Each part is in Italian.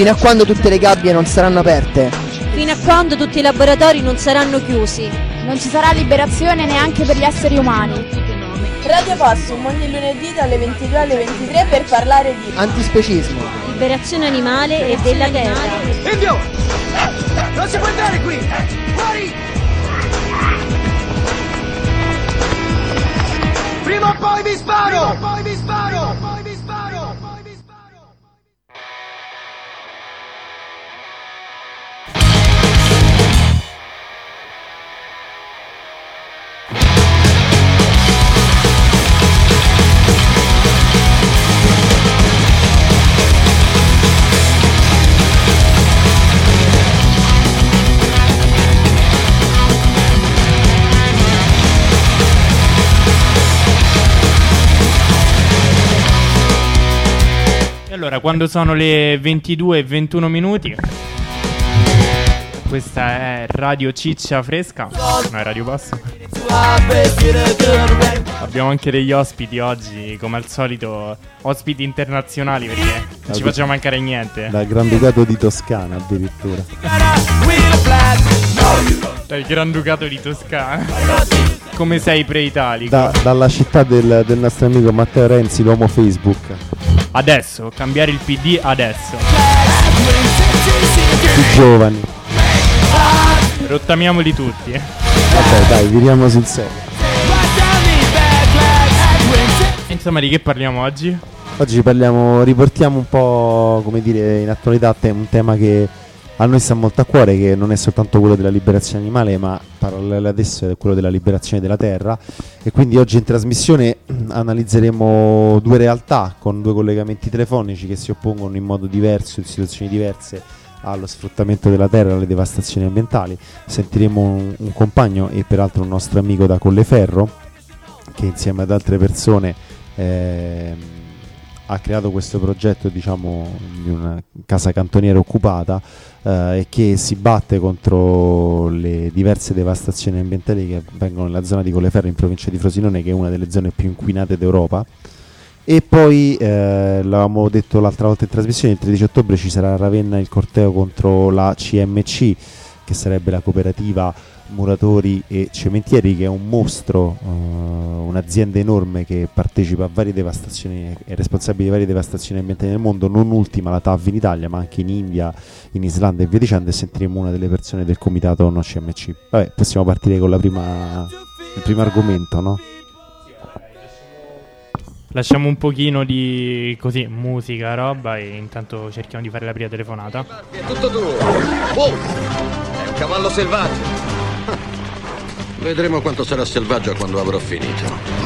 Fino a quando tutte le gabbie non saranno aperte. Fino a quando tutti i laboratori non saranno chiusi. Non ci sarà liberazione neanche per gli esseri umani. Radio Possum ogni lunedì dalle 22 alle 23 per parlare di antispecismo, liberazione animale e della terra. Invio! Non si può entrare qui! Fuori! Prima o poi vi sparo! Poi vi sparo! Poi vi sparo! Poi vi sparo! Allora, quando sono le 22:21, questa è Radio Ciccia Fresca, no, è Radio Basso. Abbiamo anche degli ospiti oggi, come al solito, ospiti internazionali perché non ci facciamo mancare niente. Dal Granducato di Toscana addirittura. Dal Granducato di Toscana. Come sei pre-italico? Dalla città del nostro amico Matteo Renzi, l'uomo Facebook. Adesso, cambiare il PD adesso. Più giovani. Rottamiamoli tutti. Vabbè, dai, viriamo sul serio. Insomma, di che parliamo oggi? Oggi riportiamo un po', come dire, in attualità un tema che a noi sta molto a cuore, che non è soltanto quello della liberazione animale, ma parallelo adesso è quello della liberazione della terra. E quindi oggi in trasmissione analizzeremo due realtà con due collegamenti telefonici che si oppongono in modo diverso, in situazioni diverse, allo sfruttamento della terra, alle devastazioni ambientali. Sentiremo un compagno e peraltro un nostro amico da Colleferro che insieme ad altre persone ha creato questo progetto, diciamo, di una casa cantoniera occupata e che si batte contro le diverse devastazioni ambientali che avvengono nella zona di Colleferro in provincia di Frosinone, che è una delle zone più inquinate d'Europa. E poi l'avevamo detto l'altra volta in trasmissione, il 13 ottobre ci sarà a Ravenna il corteo contro la CMC, che sarebbe la cooperativa Muratori e Cementieri, che è un mostro, un'azienda enorme che partecipa a varie devastazioni, è responsabile di varie devastazioni ambientali nel mondo, non ultima la TAV in Italia, ma anche in India, in Islanda e via dicendo. E sentiremo una delle persone del comitato no CMC. Vabbè, possiamo partire con il primo argomento, no? Lasciamo un pochino di così musica, roba, e intanto cerchiamo di fare la prima telefonata. È tutto tuo. Oh, è un cavallo selvaggio. Vedremo quanto sarà selvaggio quando avrò finito.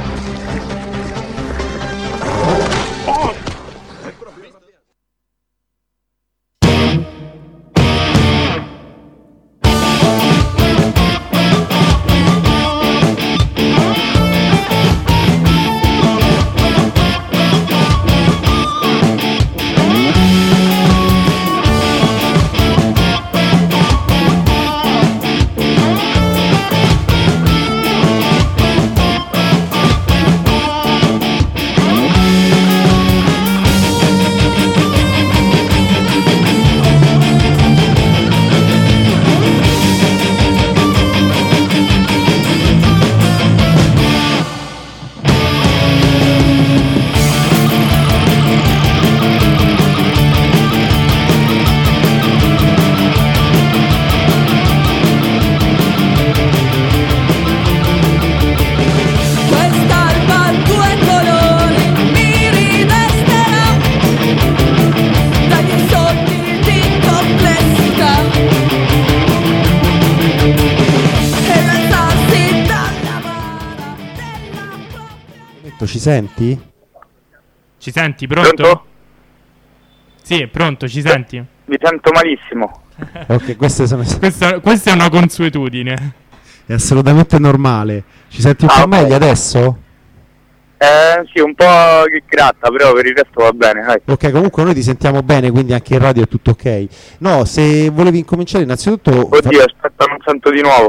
Ci senti? Ci senti? Pronto? Sì, pronto, ci senti? Vi sento malissimo. Ok, questa è una consuetudine. È assolutamente normale. Ci senti un po' meglio adesso? Sì, un po' che gratta, però per il resto va bene, dai. Ok, comunque noi ti sentiamo bene, quindi anche in radio è tutto ok. No, se volevi incominciare innanzitutto... Oddio, aspetta, non sento di nuovo.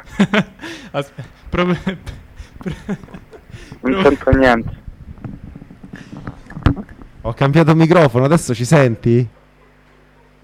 Non sento niente. Ho cambiato microfono, adesso ci senti?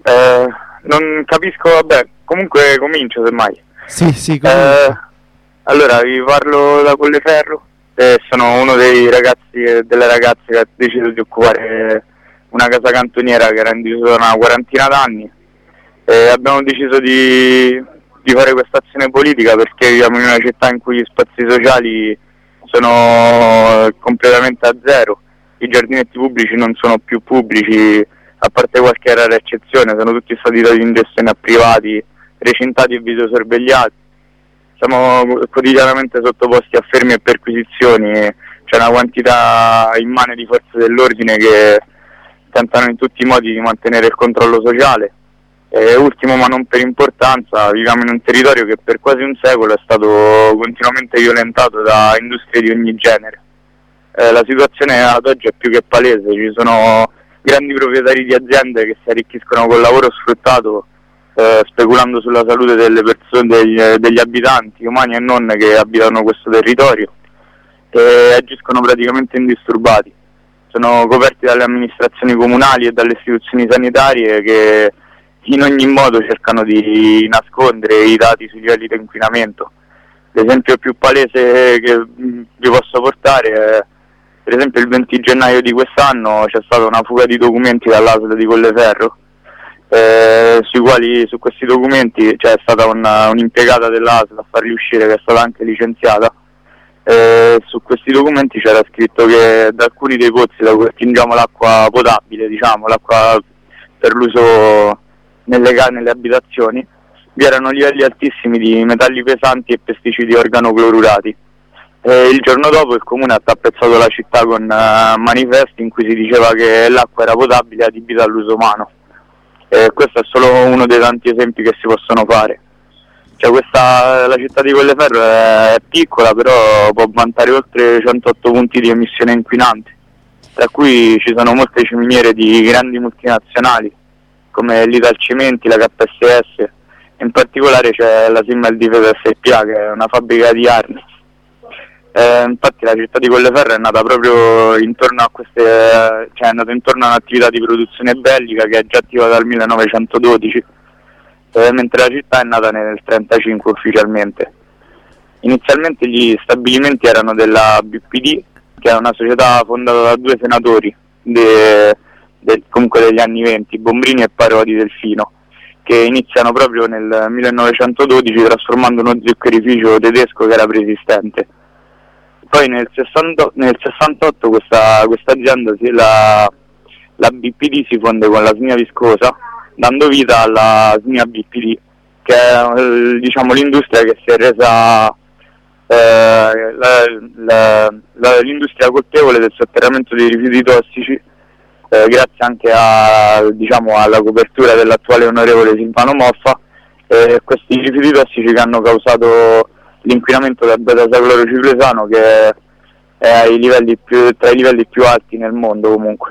Non capisco, vabbè, comunque comincio semmai. Sì, Allora, vi parlo da Colleferro, sono uno dei ragazzi e delle ragazze che ha deciso di occupare una casa cantoniera che era in disuso da una quarantina d'anni. Abbiamo deciso di fare questa azione politica perché viviamo in una città in cui gli spazi sociali sono completamente a zero, i giardinetti pubblici non sono più pubblici, a parte qualche rara eccezione, sono tutti stati dati in gestione a privati, recintati e videosorvegliati. Siamo quotidianamente sottoposti a fermi e perquisizioni, c'è una quantità immane di forze dell'ordine che tentano in tutti i modi di mantenere il controllo sociale. Ultimo ma non per importanza, viviamo in un territorio che per quasi un secolo è stato continuamente violentato da industrie di ogni genere. La situazione ad oggi è più che palese, ci sono grandi proprietari di aziende che si arricchiscono col lavoro sfruttato, speculando sulla salute delle persone, degli abitanti, umani e non, che abitano questo territorio, e agiscono praticamente indisturbati. Sono coperti dalle amministrazioni comunali e dalle istituzioni sanitarie che in ogni modo cercano di nascondere i dati sui livelli di inquinamento. L'esempio più palese che vi posso portare è, per esempio, il 20 gennaio di quest'anno c'è stata una fuga di documenti dall'ASL di Colleferro, su questi documenti c'è stata un'impiegata dell'ASL a farli uscire, che è stata anche licenziata. Su questi documenti c'era scritto che da alcuni dei pozzi da cui attingiamo l'acqua potabile, diciamo l'acqua per l'uso nelle abitazioni, vi erano livelli altissimi di metalli pesanti e pesticidi organoclorurati. Il giorno dopo il comune ha tappezzato la città con manifesti in cui si diceva che l'acqua era potabile adibita all'uso umano. Questo è solo uno dei tanti esempi che si possono fare. La città di Colleferro è piccola, però può vantare oltre 108 punti di emissione inquinante, tra cui ci sono molte ciminiere di grandi multinazionali come l'Italcimenti, la KSS, in particolare c'è la Simmel Difesa SPA, che è una fabbrica di armi. Infatti la città di Colleferro è nata proprio intorno a è nata intorno a un'attività di produzione bellica che è già attiva dal 1912, mentre la città è nata nel 1935 ufficialmente. Inizialmente gli stabilimenti erano della BPD, che è una società fondata da due senatori comunque degli anni 20, Bombrini e Parodi Delfino, che iniziano proprio nel 1912 trasformando uno zuccherificio tedesco che era preesistente. Poi nel 68 questa azienda, la BPD, si fonde con la SNIA Viscosa, dando vita alla SNIA BPD, che è l'industria che si è resa l'industria colpevole del sotterramento dei rifiuti tossici, grazie anche alla copertura dell'attuale onorevole Silvano Moffa, questi rifiuti tossici che hanno causato l'inquinamento del beta-saclorociclesano, che è tra i livelli più alti nel mondo comunque.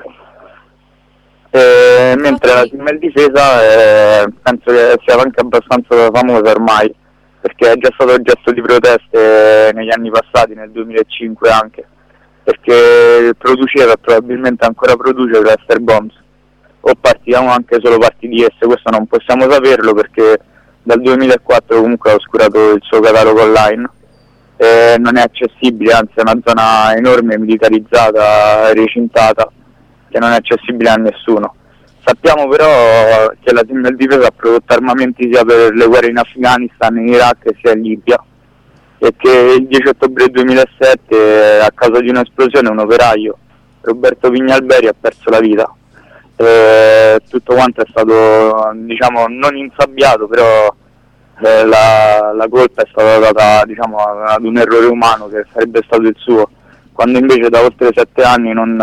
Mentre la Simmel Difesa penso che sia anche abbastanza famosa ormai, perché è già stato oggetto di proteste negli anni passati, nel 2005 anche, perché produceva e probabilmente ancora produce cluster bombs, o anche solo parti di esse. Questo non possiamo saperlo perché dal 2004 comunque ha oscurato il suo catalogo online, non è accessibile, anzi è una zona enorme, militarizzata, recintata, che non è accessibile a nessuno. Sappiamo però che la Simmel Difesa ha prodotto armamenti sia per le guerre in Afghanistan, in Iraq sia in Libia, e che il 10 ottobre 2007 a causa di un'esplosione un operaio, Roberto Pignalberi, ha perso la vita. Tutto quanto è stato non insabbiato, però la colpa è stata data ad un errore umano che sarebbe stato il suo, quando invece da oltre 7 anni non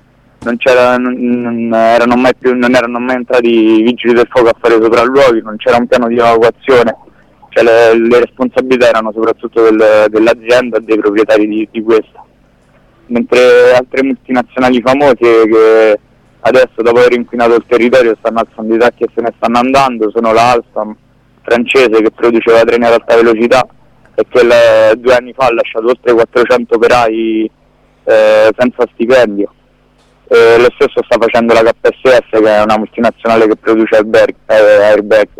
erano mai entrati i vigili del fuoco a fare sopralluoghi, non c'era un piano di evacuazione, le responsabilità erano soprattutto dell'azienda e dei proprietari di questa. Mentre altre multinazionali famose che adesso, dopo aver inquinato il territorio, stanno alzando i tacchi e se ne stanno andando, sono la Alstom francese, che produceva treni ad alta velocità e che 2 anni fa ha lasciato oltre 400 operai senza stipendio, Lo stesso sta facendo la KSS, che è una multinazionale che produce airbag.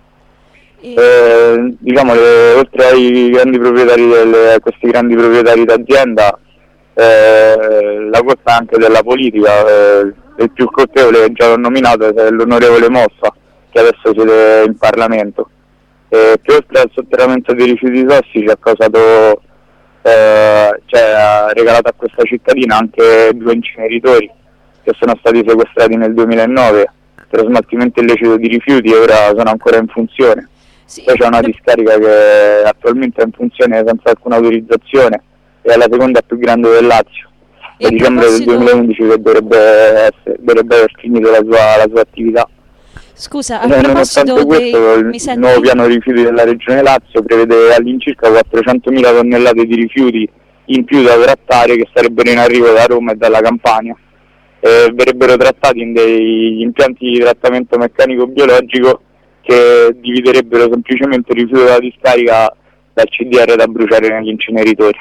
Diciamo, oltre ai grandi proprietari questi grandi proprietari d'azienda, la colpa anche della politica. Il più colpevole, che già l'ho nominato, è l'onorevole Mossa, che adesso siede in Parlamento, che oltre al sotterramento dei rifiuti tossici ha causato, ha regalato a questa cittadina anche 2 inceneritori che sono stati sequestrati nel 2009 per smaltimento illecito di rifiuti e ora sono ancora in funzione. Sì. Poi c'è una discarica che attualmente è in funzione senza alcuna autorizzazione e è la seconda più grande del Lazio. E a dicembre del 2011 che dovrebbe aver finito la sua attività. Scusa, a proposito Nonostante questo, il nuovo piano rifiuti della Regione Lazio prevede all'incirca 400.000 tonnellate di rifiuti in più da trattare, che sarebbero in arrivo da Roma e dalla Campania. Verrebbero trattati in degli impianti di trattamento meccanico-biologico che dividerebbero semplicemente il rifiuto della discarica dal CDR da bruciare negli inceneritori.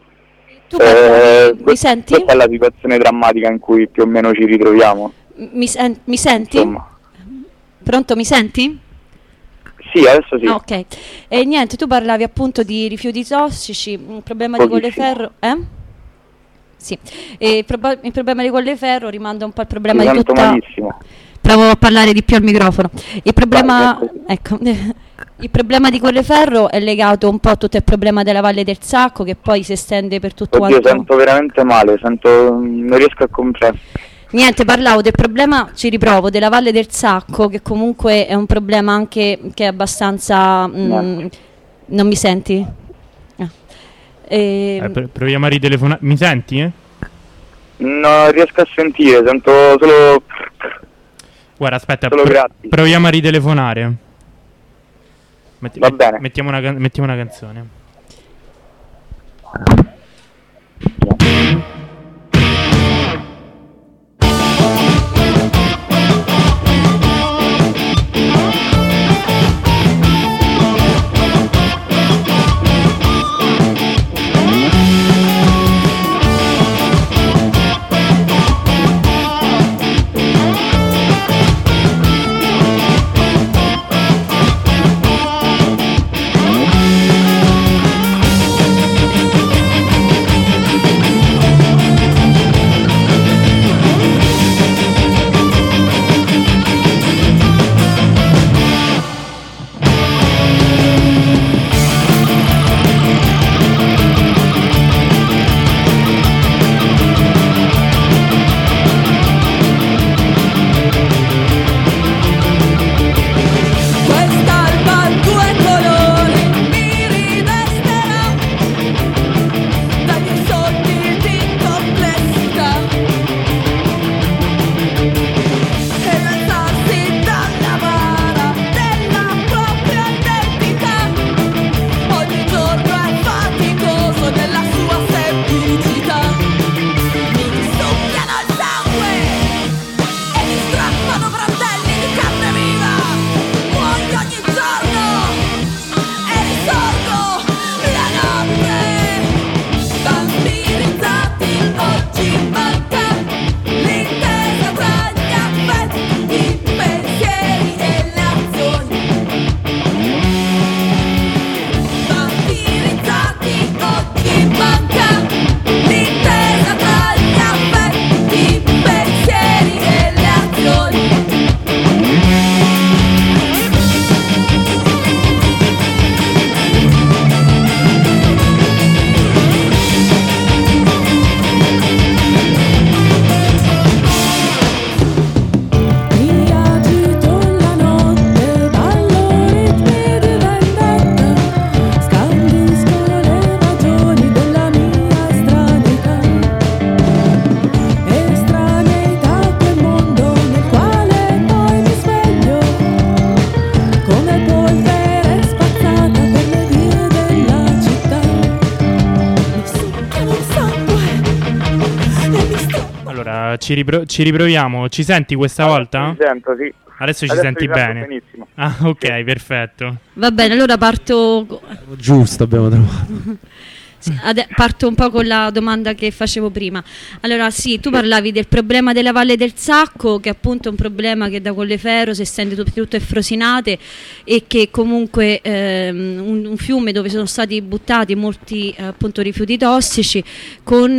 Mi senti? Questa è la situazione drammatica in cui più o meno ci ritroviamo. Mi senti? Insomma. Pronto, mi senti? Sì, adesso sì. Ah, ok. E niente, tu parlavi appunto di rifiuti tossici, il problema di Colleferro, Sì. E il problema di Colleferro rimanda un po' al problema Mi di sento tutta... malissimo. Provo a parlare di più al microfono. Il problema, ecco, il problema di Colleferro è legato un po' a tutto il problema della Valle del Sacco, che poi si estende per tutto Oddio, quanto... sento veramente male, non riesco a comprendere. Niente, parlavo del problema, ci riprovo, della Valle del Sacco, che comunque è un problema anche che è abbastanza... non mi senti? Proviamo a ritelefonare. Mi senti? Non riesco a sentire, sento solo... Guarda, aspetta, solo grazie. Proviamo a ritelefonare. Va bene. Mettiamo una canzone. Ci riproviamo. Ci senti questa volta? Ci sento, sì. Adesso ci senti bene. Benissimo. Ah, ok, perfetto. Va bene, allora parto. Giusto, abbiamo trovato. Sì, parto un po' con la domanda che facevo prima. Allora sì, tu parlavi del problema della Valle del Sacco, che appunto è un problema che da Colleferro si estende tutto e Frosinate, e che comunque un fiume dove sono stati buttati molti appunto rifiuti tossici, con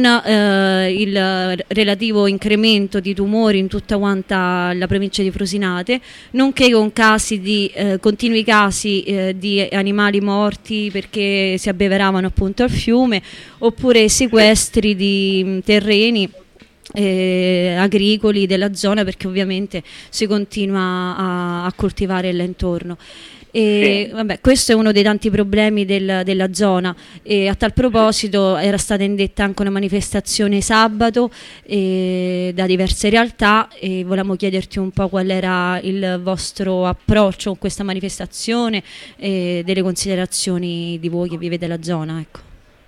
il relativo incremento di tumori in tutta quanta la provincia di Frosinate, nonché con continui casi di animali morti perché si abbeveravano appunto al fiume, oppure sequestri di terreni agricoli della zona, perché ovviamente si continua a coltivare là intorno. Vabbè, questo è uno dei tanti problemi della zona, e a tal proposito era stata indetta anche una manifestazione sabato da diverse realtà, e volevamo chiederti un po' qual era il vostro approccio con questa manifestazione e delle considerazioni di voi che vivete la zona, ecco.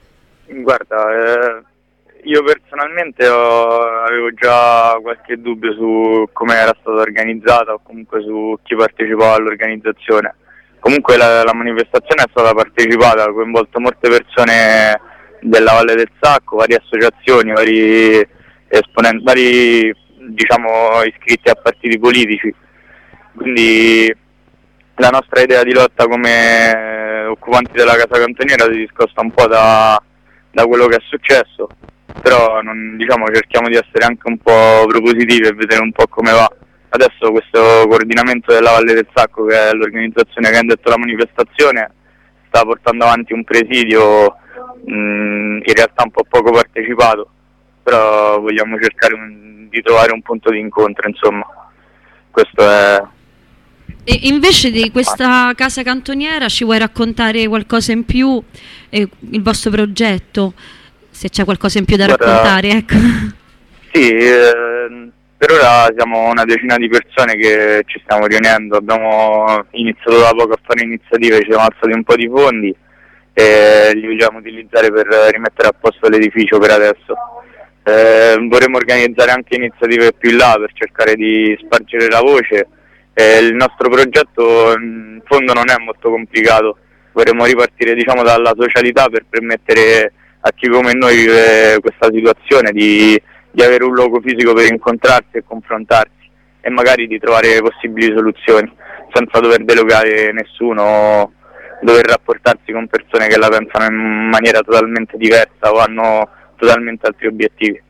Guarda, io personalmente avevo già qualche dubbio su come era stata organizzata, o comunque su chi partecipava all'organizzazione. Comunque la manifestazione è stata partecipata, ha coinvolto molte persone della Valle del Sacco, varie associazioni, vari esponenti, vari diciamo iscritti a partiti politici. Quindi la nostra idea di lotta come occupanti della Casa Cantoniera si discosta un po' da quello che è successo, però cerchiamo di essere anche un po' propositivi e vedere un po' come va. Adesso questo coordinamento della Valle del Sacco, che è l'organizzazione che ha indetto la manifestazione, sta portando avanti un presidio in realtà un po' poco partecipato, però vogliamo cercare di trovare un punto di incontro, insomma. Questo è. E invece di questa casa cantoniera ci vuoi raccontare qualcosa in più, il vostro progetto, se c'è qualcosa in più da raccontare, ecco. Sì, per ora siamo una decina di persone che ci stiamo riunendo, abbiamo iniziato da poco a fare iniziative, ci siamo alzati un po' di fondi e li vogliamo utilizzare per rimettere a posto l'edificio per adesso. Vorremmo organizzare anche iniziative più in là per cercare di spargere la voce. Il nostro progetto in fondo non è molto complicato, vorremmo ripartire dalla socialità per permettere a chi come noi vive questa situazione di avere un luogo fisico per incontrarsi e confrontarsi, e magari di trovare possibili soluzioni senza dover delogare nessuno, dover rapportarsi con persone che la pensano in maniera totalmente diversa o hanno totalmente altri obiettivi.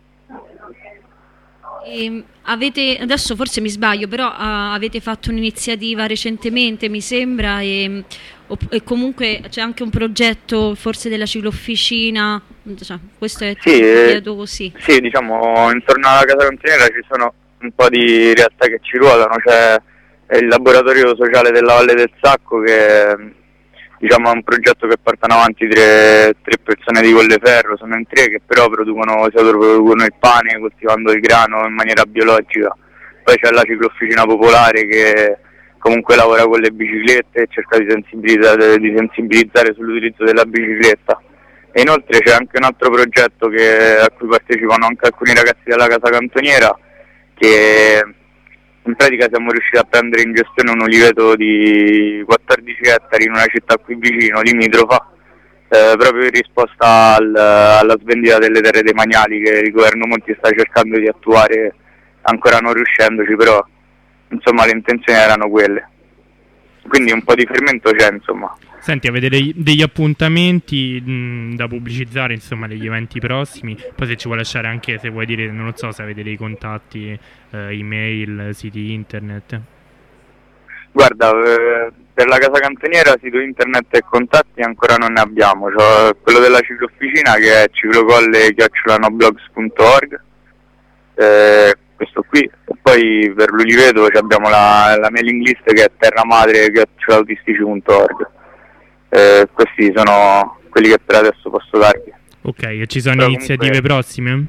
Adesso forse mi sbaglio, però avete fatto un'iniziativa recentemente, mi sembra, e comunque c'è anche un progetto forse della ciclofficina, questo è chiedo così. Sì, intorno alla Casa Cantoniera ci sono un po' di realtà che ci ruotano, c'è il laboratorio sociale della Valle del Sacco, che è un progetto che portano avanti tre persone di Colleferro, sono in tre, che però producono il pane coltivando il grano in maniera biologica. Poi c'è la ciclofficina popolare che comunque lavora con le biciclette e cerca di sensibilizzare sull'utilizzo della bicicletta. E inoltre c'è anche un altro progetto a cui partecipano anche alcuni ragazzi della Casa Cantoniera, che in pratica siamo riusciti a prendere in gestione un oliveto di 14 ettari in una città qui vicino, limitrofa, proprio in risposta alla svendita delle terre demaniali che il governo Monti sta cercando di attuare, ancora non riuscendoci, però insomma le intenzioni erano quelle. Quindi un po' di fermento c'è, insomma. Senti, avete degli appuntamenti da pubblicizzare, insomma, degli eventi prossimi? Poi se ci vuoi lasciare anche, se vuoi dire, non lo so, se avete dei contatti, email, siti internet. Guarda, per la Casa Cantoniera sito internet e contatti ancora non ne abbiamo. C'ho quello della ciclofficina, che è ciclocolle@noblogs.org, questo qui, e poi per l'Uliveto abbiamo la mailing list, che è terramadre@autistici.org. Questi sono quelli che per adesso posso darvi. Ok, e ci sono iniziative prossime?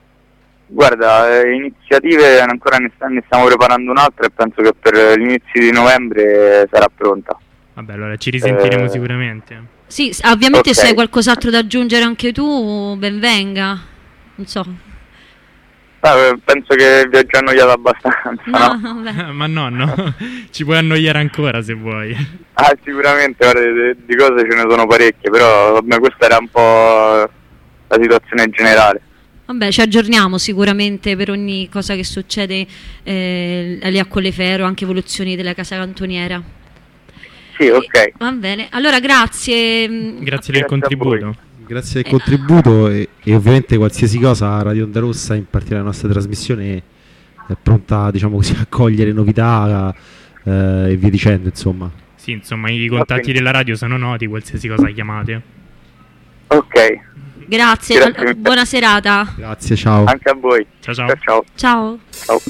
Guarda, iniziative ancora ne stiamo preparando un'altra, e penso che per l'inizio di novembre sarà pronta. Vabbè, allora ci risentiremo sicuramente. Sì, ovviamente se hai qualcos'altro da aggiungere anche tu, ben venga. Non so. Penso che vi ho già annoiato abbastanza, no? Vabbè. Ma no, ci puoi annoiare ancora se vuoi. Sicuramente, guarda, di cose ce ne sono parecchie, però vabbè, questa era un po' la situazione generale. Vabbè, ci aggiorniamo sicuramente per ogni cosa che succede lì a Colleferro, anche evoluzioni della casa cantoniera. Sì, ok. Va bene, allora grazie. Grazie del contributo. Grazie del contributo e ovviamente qualsiasi cosa Radio Onda Rossa, in particolare la nostra trasmissione, è pronta, diciamo così, a cogliere novità e via dicendo, insomma. Sì, insomma, i contatti della radio sono noti, qualsiasi cosa chiamate. Ok. Grazie. Buona serata. Grazie, ciao. Anche a voi. Ciao. Ciao. Ciao. Ciao.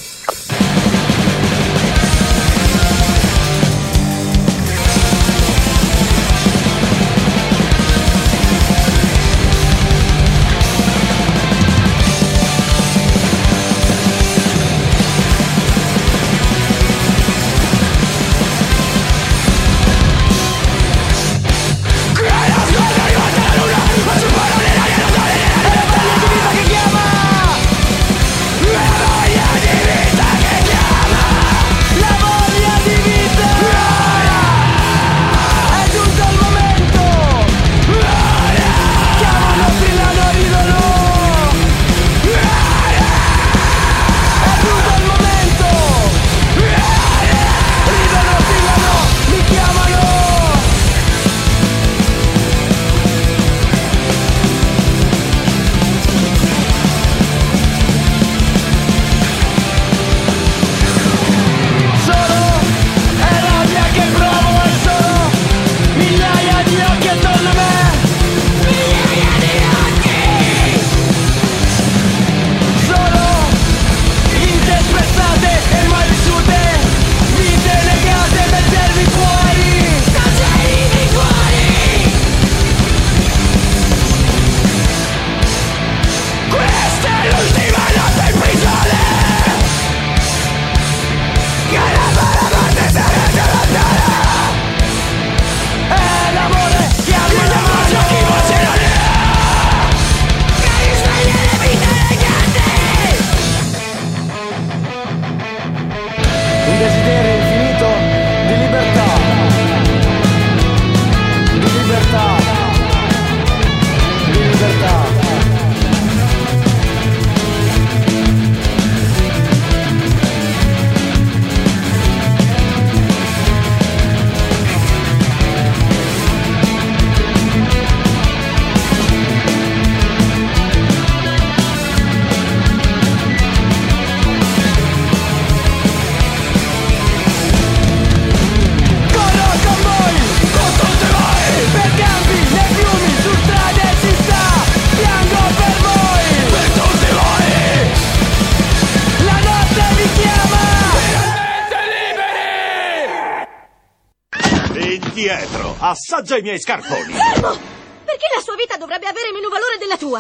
Assaggia i miei scarponi. Fermo! Perché la sua vita dovrebbe avere meno valore della tua?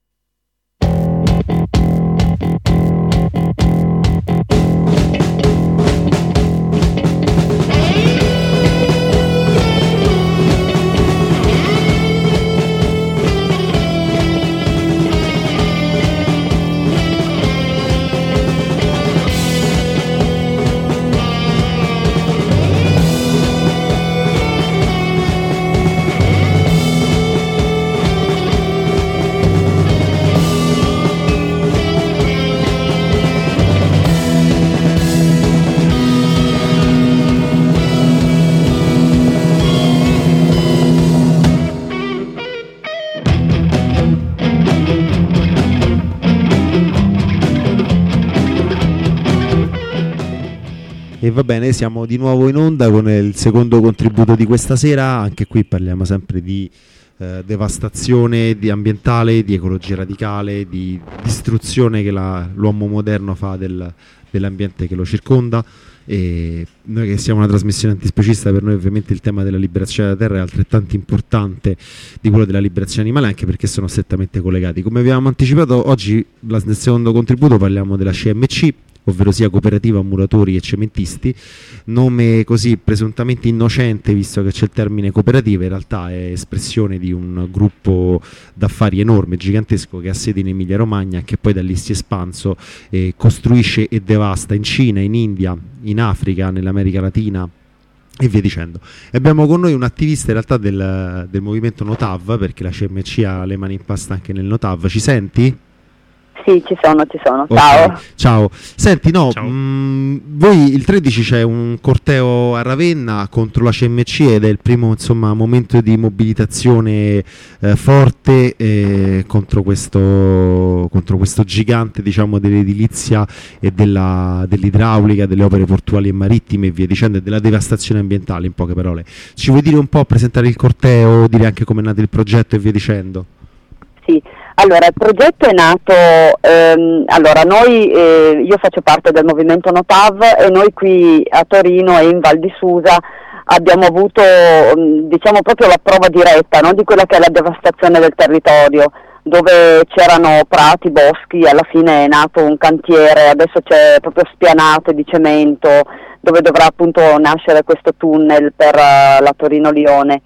E va bene, siamo di nuovo in onda con il secondo contributo di questa sera. Anche qui parliamo sempre di devastazione ambientale, di ecologia radicale, di distruzione che l'uomo moderno fa dell'ambiente che lo circonda. E noi che siamo una trasmissione antispecista, per noi ovviamente il tema della liberazione della terra è altrettanto importante di quello della liberazione animale, anche perché sono strettamente collegati. Come abbiamo anticipato, oggi nel secondo contributo parliamo della CMC, ovvero sia Cooperativa Muratori e Cementisti, nome così presuntamente innocente visto che c'è il termine cooperativa, in realtà è espressione di un gruppo d'affari enorme, gigantesco, che ha sede in Emilia Romagna, che poi da lì si è espanso e costruisce e devasta in Cina, in India, in Africa, nell'America Latina e via dicendo. E abbiamo con noi un attivista in realtà del movimento Notav, perché la CMC ha le mani in pasta anche nel Notav. Ci senti? Sì, ci sono. Ciao. Okay. Ciao. Senti, no, voi il 13 c'è un corteo a Ravenna contro la CMC ed è il primo, insomma, momento di mobilitazione forte contro questo gigante, diciamo, dell'edilizia e dell'idraulica, delle opere portuali e marittime e via dicendo, e della devastazione ambientale, in poche parole. Ci vuoi dire un po', presentare il corteo, dire anche come è nato il progetto e via dicendo? Sì. Allora, il progetto è nato, io faccio parte del movimento Notav e noi qui a Torino e in Val di Susa abbiamo avuto, diciamo, proprio la prova diretta, no, di quella che è la devastazione del territorio, dove c'erano prati, boschi, alla fine è nato un cantiere, adesso c'è proprio spianate di cemento, dove dovrà appunto nascere questo tunnel per la Torino-Lione.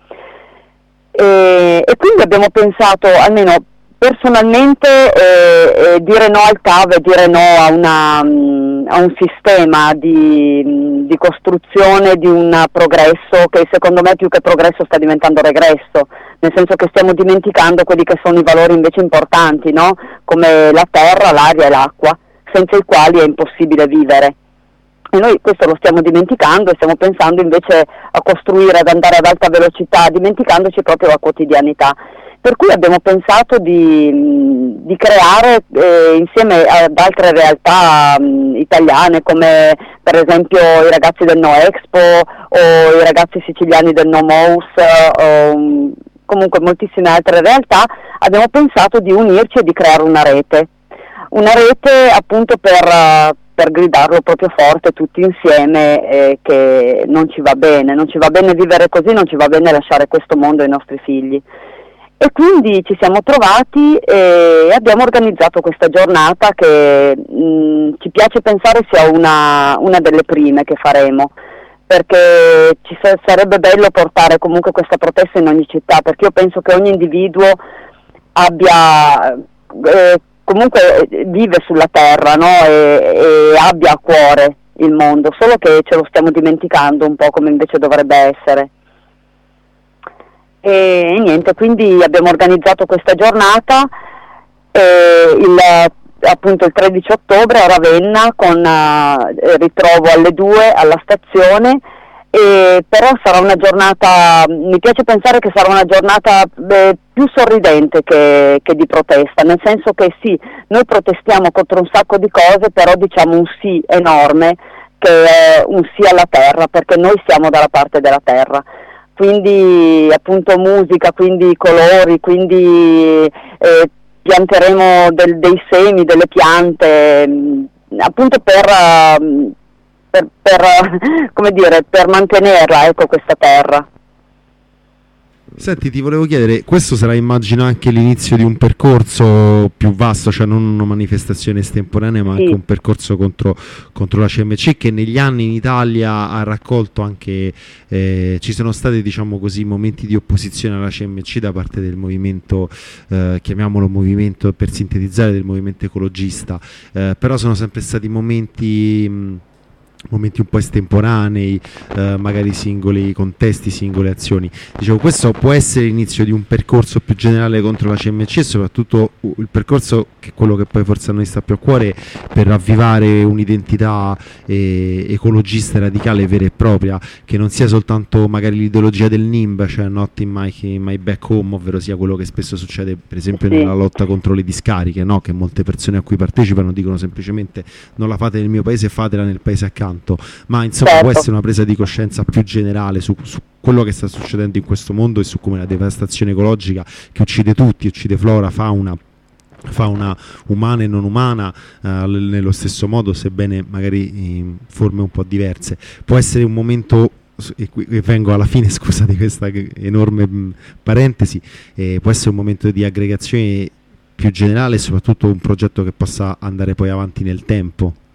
E quindi abbiamo pensato, almeno personalmente, dire no al TAV e dire no a un sistema di costruzione di un progresso che secondo me più che progresso sta diventando regresso, nel senso che stiamo dimenticando quelli che sono i valori invece importanti, no? Come la terra, l'aria e l'acqua, senza i quali è impossibile vivere. E noi questo lo stiamo dimenticando e stiamo pensando invece a costruire, ad andare ad alta velocità, dimenticandoci proprio la quotidianità. Per cui abbiamo pensato di creare insieme ad altre realtà italiane, come per esempio i ragazzi del No Expo o i ragazzi siciliani del No Mous, o comunque moltissime altre realtà, abbiamo pensato di unirci e di creare una rete appunto per gridarlo proprio forte tutti insieme, che non ci va bene vivere così, non ci va bene lasciare questo mondo ai nostri figli. E quindi ci siamo trovati e abbiamo organizzato questa giornata che ci piace pensare sia una delle prime che faremo, perché sarebbe bello portare comunque questa protesta in ogni città, perché io penso che ogni individuo abbia comunque vive sulla terra, no? e abbia a cuore il mondo, solo che ce lo stiamo dimenticando un po' come invece dovrebbe essere. E niente, quindi abbiamo organizzato questa giornata appunto il 13 ottobre a Ravenna con ritrovo alle 2 alla stazione, però sarà una giornata, mi piace pensare che sarà una giornata più sorridente che di protesta, nel senso che sì, noi protestiamo contro un sacco di cose, però diciamo un sì enorme, che è un sì alla terra, perché noi siamo dalla parte della terra. Quindi appunto musica, quindi colori, quindi pianteremo dei semi, delle piante, appunto per come dire, per mantenerla, ecco, questa terra. Senti, ti volevo chiedere, questo sarà, immagino, anche l'inizio di un percorso più vasto, cioè non una manifestazione estemporanea, ma anche un percorso contro la CMC, che negli anni in Italia ha raccolto anche, ci sono stati, diciamo così, momenti di opposizione alla CMC da parte del movimento, chiamiamolo movimento per sintetizzare, del movimento ecologista, però sono sempre stati momenti un po' estemporanei, magari singoli contesti, singole azioni. Dicevo, questo può essere l'inizio di un percorso più generale contro la CMC, e soprattutto il percorso, che è quello che poi forse a noi sta più a cuore, per ravvivare un'identità ecologista radicale vera e propria, che non sia soltanto magari l'ideologia del NIMB, cioè not in my back home, ovvero sia quello che spesso succede per esempio nella lotta contro le discariche, no? Che molte persone a cui partecipano dicono semplicemente non la fate nel mio paese, fatela nel paese accanto. Ma insomma può essere una presa di coscienza più generale su quello che sta succedendo in questo mondo e su come la devastazione ecologica, che uccide tutti, uccide flora, fauna umana e non umana, nello stesso modo, sebbene magari in forme un po' diverse, può essere un momento, e vengo alla fine, scusa di questa enorme parentesi, può essere un momento di aggregazione più generale e soprattutto un progetto che possa andare poi avanti nel tempo.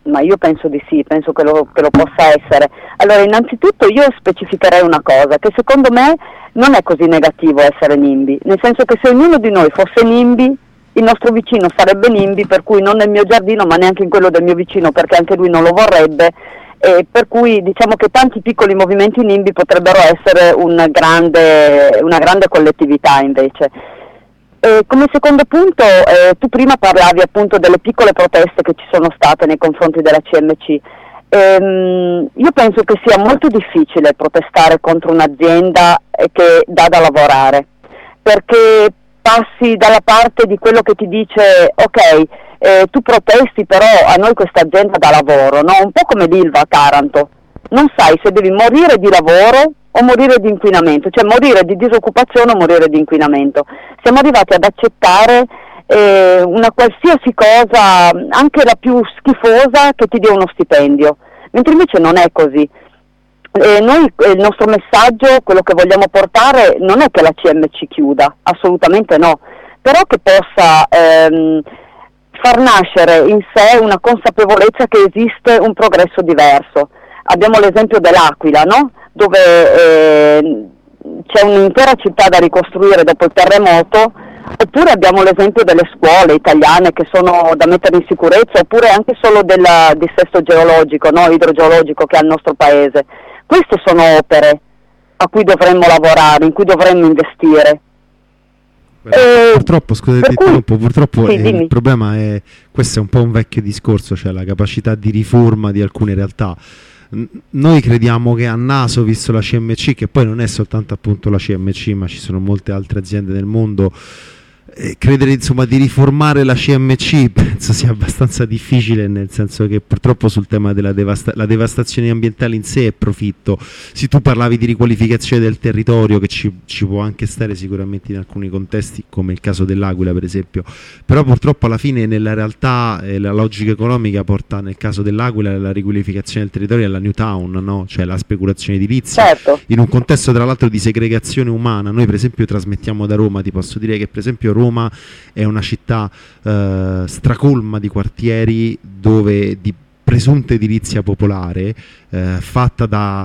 Ma io penso di sì, penso che lo possa essere. Allora, innanzitutto io specificherei una cosa, che secondo me non è così negativo essere NIMBY, nel senso che se ognuno di noi fosse NIMBY, il nostro vicino sarebbe NIMBY, per cui non nel mio giardino ma neanche in quello del mio vicino, perché anche lui non lo vorrebbe, e per cui diciamo che tanti piccoli movimenti NIMBY potrebbero essere una grande collettività invece. Come secondo punto, tu prima parlavi appunto delle piccole proteste che ci sono state nei confronti della CMC. Io penso che sia molto difficile protestare contro un'azienda che dà da lavorare, perché passi dalla parte di quello che ti dice ok, tu protesti, però a noi questa azienda dà lavoro, no? Un po' come l'Ilva a Taranto, non sai se devi morire di lavoro o morire di inquinamento, cioè morire di disoccupazione o morire di inquinamento. Siamo arrivati ad accettare una qualsiasi cosa, anche la più schifosa, che ti dia uno stipendio, mentre invece non è così. Noi il nostro messaggio, quello che vogliamo portare, non è che la CMC chiuda, assolutamente no, però che possa far nascere in sé una consapevolezza che esiste un progresso diverso. Abbiamo l'esempio dell'Aquila, no? Dove c'è un'intera città da ricostruire dopo il terremoto, oppure abbiamo l'esempio delle scuole italiane che sono da mettere in sicurezza, oppure anche solo del dissesto geologico, no? Idrogeologico che ha il nostro paese. Queste sono opere a cui dovremmo lavorare, in cui dovremmo investire. Purtroppo, scusate, ti interrompo, purtroppo sì, il problema è, questo è un po' un vecchio discorso, cioè la capacità di riforma di alcune realtà. Noi crediamo che a naso, visto la CMC, che poi non è soltanto appunto la CMC, ma ci sono molte altre aziende nel mondo, credere insomma di riformare la CMC penso sia abbastanza difficile, nel senso che purtroppo sul tema della la devastazione ambientale in sé è profitto. Se tu parlavi di riqualificazione del territorio, che ci può anche stare sicuramente in alcuni contesti, come il caso dell'Aquila per esempio, però purtroppo alla fine nella realtà la logica economica porta nel caso dell'Aquila la riqualificazione del territorio alla New Town, no? Cioè la speculazione edilizia, certo, in un contesto tra l'altro di segregazione umana. Noi per esempio trasmettiamo da Roma, ti posso dire che per esempio Roma è una città stracolma di quartieri dove di presunta edilizia popolare fatta da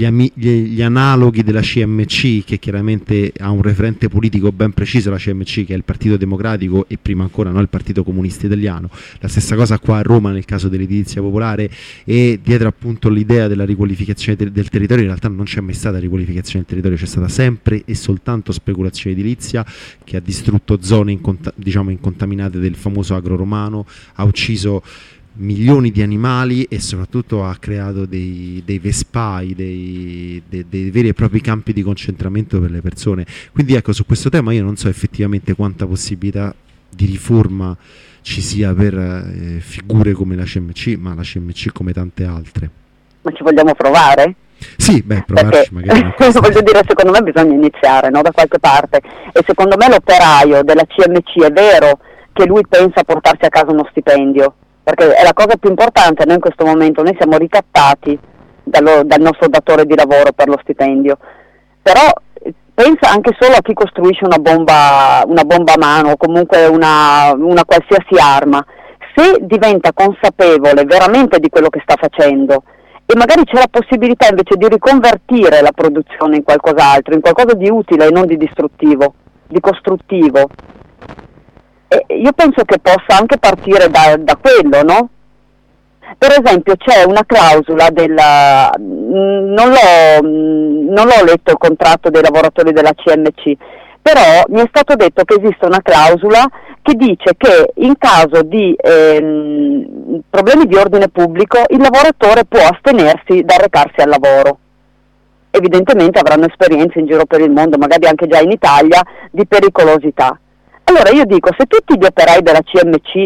gli analoghi della CMC, che chiaramente ha un referente politico ben preciso, la CMC, che è il Partito Democratico, e prima ancora il Partito Comunista Italiano. La stessa cosa qua a Roma nel caso dell'edilizia popolare, e dietro appunto l'idea della riqualificazione del territorio in realtà non c'è mai stata riqualificazione del territorio, c'è stata sempre e soltanto speculazione edilizia che ha distrutto zone incontaminate del famoso agro romano, ha ucciso milioni di animali e soprattutto ha creato dei vespai, dei veri e propri campi di concentramento per le persone. Quindi ecco, su questo tema io non so effettivamente quanta possibilità di riforma ci sia per figure come la CMC, ma la CMC come tante altre. Ma ci vogliamo provare? Sì, provarci magari. Voglio dire, secondo me bisogna iniziare, no, da qualche parte, e secondo me l'operaio della CMC è vero che lui pensa a portarsi a casa uno stipendio, perché è la cosa più importante. Noi in questo momento noi siamo ricattati dal nostro datore di lavoro per lo stipendio, però pensa anche solo a chi costruisce una bomba a mano o comunque una qualsiasi arma. Se diventa consapevole veramente di quello che sta facendo e magari c'è la possibilità invece di riconvertire la produzione in qualcos'altro, in qualcosa di utile e non di distruttivo, di costruttivo, io penso che possa anche partire da quello, no? Per esempio c'è una clausola non l'ho letto il contratto dei lavoratori della CMC, però mi è stato detto che esiste una clausola che dice che in caso di problemi di ordine pubblico il lavoratore può astenersi dal recarsi al lavoro. Evidentemente avranno esperienze in giro per il mondo, magari anche già in Italia, di pericolosità. Allora io dico, se tutti gli operai della CMC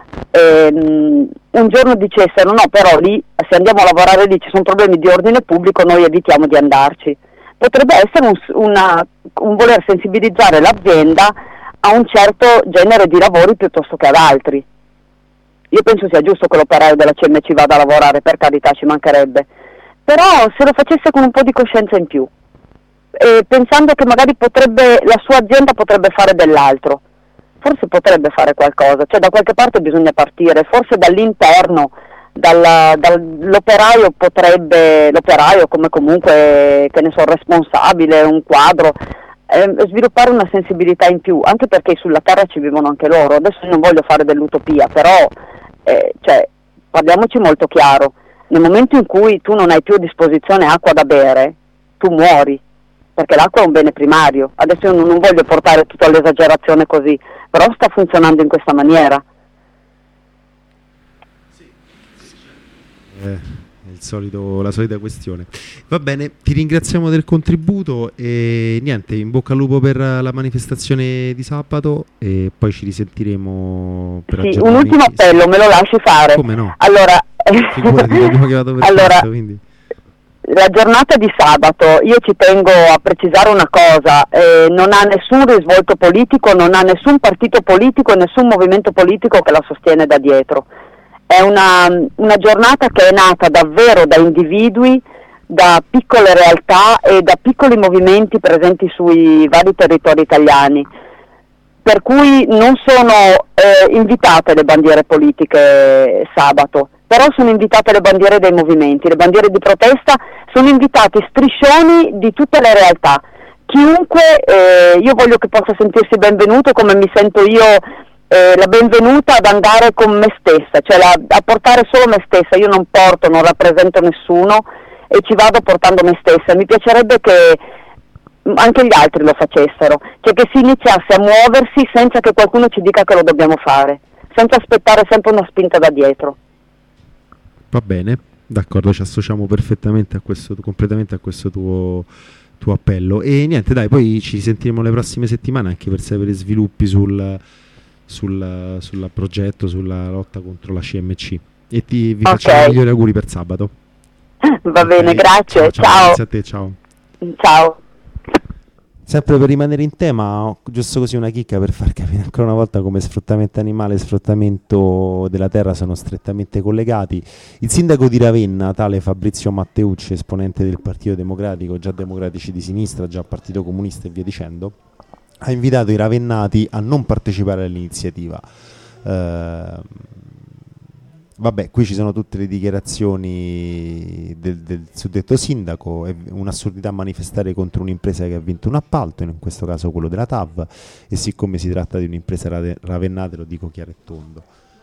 un giorno dicessero no, però lì, se andiamo a lavorare lì ci sono problemi di ordine pubblico, noi evitiamo di andarci, potrebbe essere un voler sensibilizzare l'azienda a un certo genere di lavori piuttosto che ad altri. Io penso sia giusto che l'operaio della CMC vada a lavorare, per carità, ci mancherebbe, però se lo facesse con un po' di coscienza in più, pensando che magari la sua azienda potrebbe fare dell'altro, forse potrebbe fare qualcosa, cioè da qualche parte bisogna partire, forse dall'interno l'operaio come comunque, che ne so, responsabile, un quadro, sviluppare una sensibilità in più, anche perché sulla terra ci vivono anche loro. Adesso non voglio fare dell'utopia, però parliamoci molto chiaro: nel momento in cui tu non hai più a disposizione acqua da bere, tu muori, perché l'acqua è un bene primario. Adesso io non voglio portare tutto all'esagerazione così, però sta funzionando in questa maniera. La solita questione. Va bene, ti ringraziamo del contributo e niente, in bocca al lupo per la manifestazione di sabato e poi ci risentiremo per un ultimo appello, me lo lasci fare? Come no? Allora, figurati, l'abbiamo chiamato per questo, quindi. La giornata di sabato, io ci tengo a precisare una cosa, non ha nessun risvolto politico, non ha nessun partito politico e nessun movimento politico che la sostiene da dietro. È una giornata che è nata davvero da individui, da piccole realtà e da piccoli movimenti presenti sui vari territori italiani, per cui non sono invitate le bandiere politiche sabato, però sono invitate le bandiere dei movimenti, le bandiere di protesta, sono invitati striscioni di tutte le realtà. Chiunque, io voglio che possa sentirsi benvenuto come mi sento io, la benvenuta ad andare con me stessa, cioè a portare solo me stessa. Io non rappresento nessuno e ci vado portando me stessa. Mi piacerebbe che anche gli altri lo facessero, cioè che si iniziasse a muoversi senza che qualcuno ci dica che lo dobbiamo fare, senza aspettare sempre una spinta da dietro. Va bene, d'accordo, ci associamo completamente a questo tuo appello e niente, dai, poi ci sentiremo le prossime settimane anche per sapere sviluppi sul progetto, sulla lotta contro la CMC e vi facciamo i migliori auguri per sabato. Va bene, grazie, ciao. Grazie a te, ciao. Ciao. Sempre per rimanere in tema, giusto così una chicca per far capire ancora una volta come sfruttamento animale e sfruttamento della terra sono strettamente collegati. Il sindaco di Ravenna, tale Fabrizio Matteucci, esponente del Partito Democratico, già democratici di sinistra, già Partito Comunista e via dicendo, ha invitato i ravennati a non partecipare all'iniziativa. Vabbè, qui ci sono tutte le dichiarazioni del suddetto sindaco. È un'assurdità manifestare contro un'impresa che ha vinto un appalto, in questo caso quello della TAV, e siccome si tratta di un'impresa ravennate, lo dico chiaro e tondo.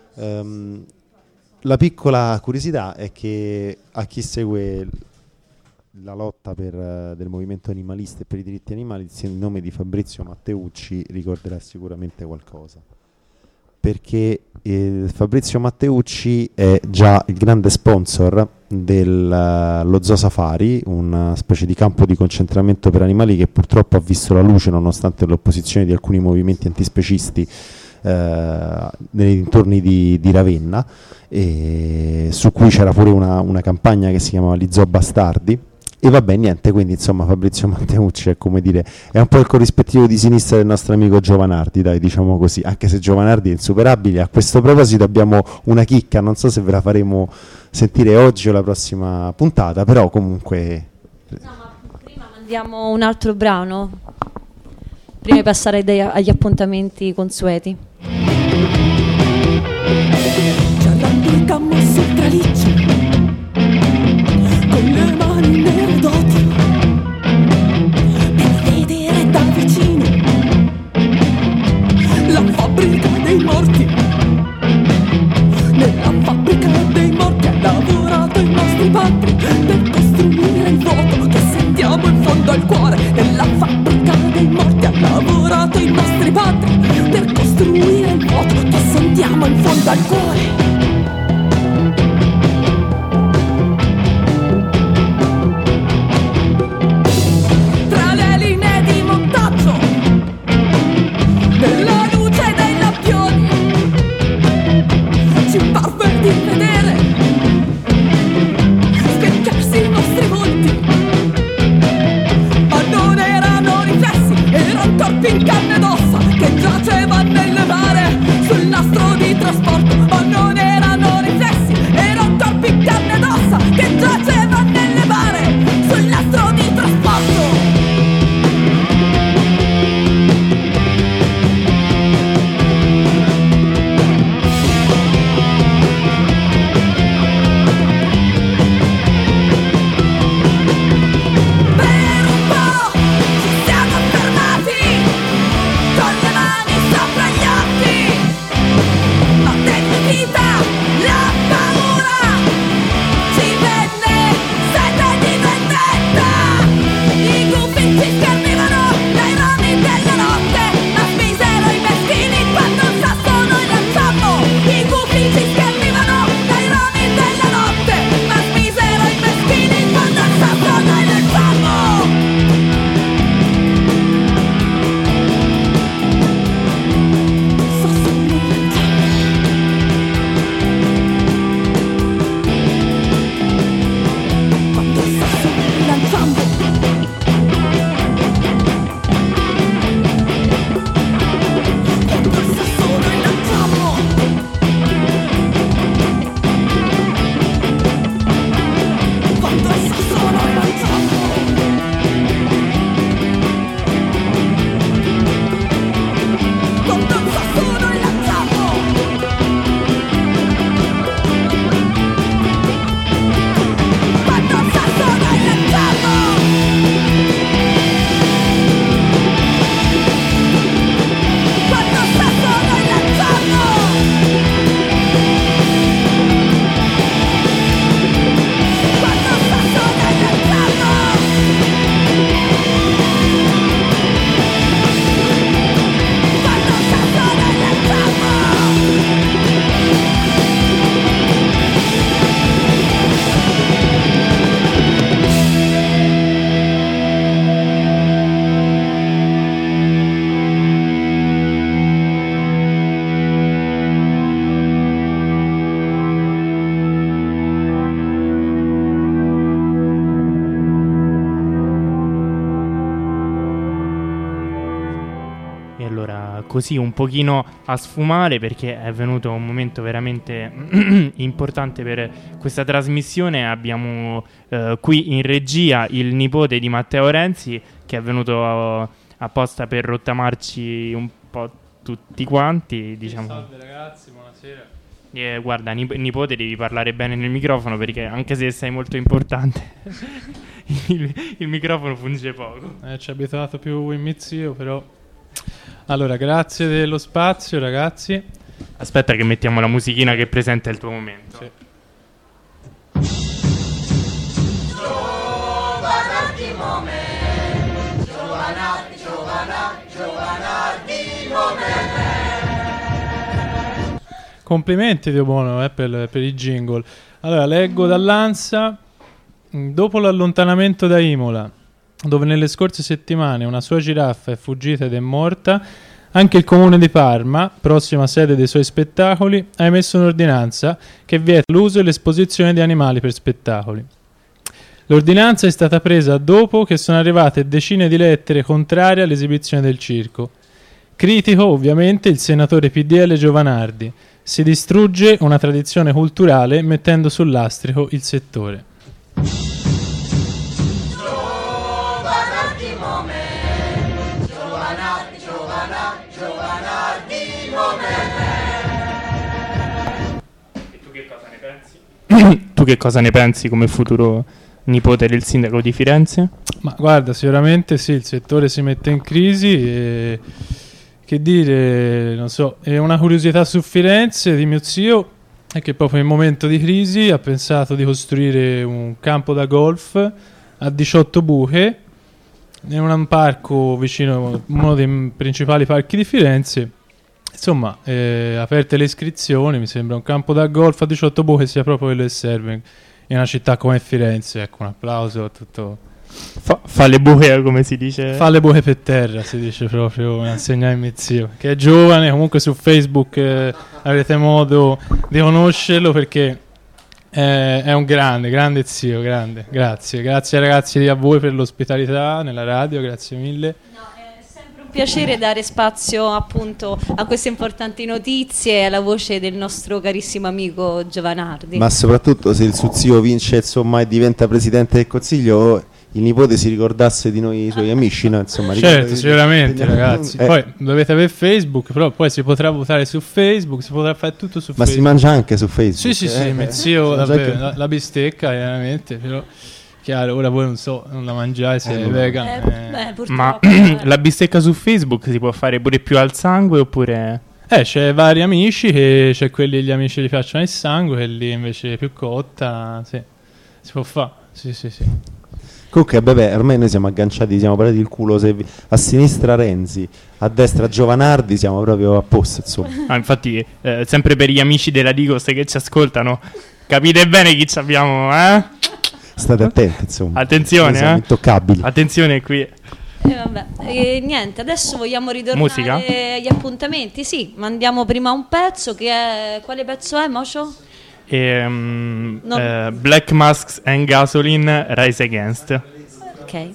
La piccola curiosità è che a chi segue la lotta del movimento animalista e per i diritti animali, il nome di Fabrizio Matteucci ricorderà sicuramente qualcosa, perché Fabrizio Matteucci è già il grande sponsor dello Zoo Safari, una specie di campo di concentramento per animali che purtroppo ha visto la luce nonostante l'opposizione di alcuni movimenti antispecisti nei dintorni di Ravenna, e su cui c'era pure una campagna che si chiamava Gli Zoo Bastardi. E vabbè, niente, quindi insomma Fabrizio Matteucci è, come dire, è un po' il corrispettivo di sinistra del nostro amico Giovanardi, dai, diciamo così, anche se Giovanardi è insuperabile. A questo proposito abbiamo una chicca, non so se ve la faremo sentire oggi o la prossima puntata, però comunque... No, ma prima mandiamo un altro brano, prima di passare agli appuntamenti consueti. C'arrampicammo sul traliccio con le mani nere d'odio per vedere da vicino la fabbrica dei morti. Nella fabbrica dei morti ha lavorato i nostri padri per costruire il vuoto che sentiamo in fondo al cuore. Nella fabbrica dei morti ha lavorato i nostri padri per costruire il vuoto che sentiamo in fondo al cuore. In carne ed ossa che giaceva nelle mare sul nastro di trasporto, ma non così un pochino a sfumare, perché è venuto un momento veramente importante per questa trasmissione. Abbiamo qui in regia il nipote di Matteo Renzi, che è venuto apposta per rottamarci un po' tutti quanti, diciamo. Salve ragazzi, buonasera. Guarda, nipote, devi parlare bene nel microfono, perché anche se sei molto importante il microfono funge poco. Ci ha abituato più in mio zio, però. Allora, grazie dello spazio, ragazzi. Aspetta che mettiamo la musichina che presenta il tuo momento. Sì. Giovanardi moment, Giovanardi moment. Complimenti Dio buono per i jingle. Allora, leggo dall'Ansa. Dopo l'allontanamento da Imola, dove nelle scorse settimane una sua giraffa è fuggita ed è morta, anche il comune di Parma, prossima sede dei suoi spettacoli, ha emesso un'ordinanza che vieta l'uso e l'esposizione di animali per spettacoli. L'ordinanza è stata presa dopo che sono arrivate decine di lettere contrarie all'esibizione del circo. Critico ovviamente il senatore PDL Giovanardi. Si distrugge una tradizione culturale mettendo sul lastrico il settore. Giovanardi moment, Giovanardi moment. E tu che cosa ne pensi? Tu che cosa ne pensi come futuro nipote del sindaco di Firenze? Ma guarda, sicuramente sì, il settore si mette in crisi e che dire, non so, è una curiosità su Firenze di mio zio, è che proprio in momento di crisi ha pensato di costruire un campo da golf a 18 buche in un parco vicino, uno dei principali parchi di Firenze. Insomma, aperte le iscrizioni, mi sembra un campo da golf a 18 buche sia proprio quello che serve in una città come Firenze. Ecco, un applauso a tutto. Fa le buche, come si dice? Fa le buche per terra, si dice proprio, mi insegna mio zio, che è giovane, comunque su Facebook avrete modo di conoscerlo, perché è un grande zio, grande. Grazie ragazzi a voi per l'ospitalità nella radio, grazie mille. Piacere dare spazio appunto a queste importanti notizie e alla voce del nostro carissimo amico Giovanardi. Ma soprattutto se il suo zio vince, insomma, e diventa presidente del Consiglio, il nipote si ricordasse di noi suoi amici, no? Insomma, certo, sicuramente ragazzi. Poi dovete avere Facebook, però poi si potrà votare su Facebook, si potrà fare tutto su Ma Facebook. si mangia anche su Facebook? Sì, mio zio, la bistecca veramente, però chiaro, ora voi non la mangiate se è vegan. Ma la bistecca su Facebook si può fare pure più al sangue oppure? C'è vari amici, che c'è quelli gli amici che gli piacciono il sangue, quelli invece più cotta, sì. Si può fare, sì. Comunque, vabbè, ormai noi siamo agganciati, siamo parati il culo, a sinistra Renzi, a destra Giovanardi, siamo proprio a posto, insomma. Infatti, sempre per gli amici della Digos che ci ascoltano, capite bene chi ci abbiamo, eh? State attenti, insomma. Attenzione, siamo intoccabili. Attenzione qui. Niente, adesso vogliamo ritornare agli appuntamenti. Sì, mandiamo prima un pezzo che è... Quale pezzo è, Mocio? Black Masks and Gasoline Rise Against. Ok.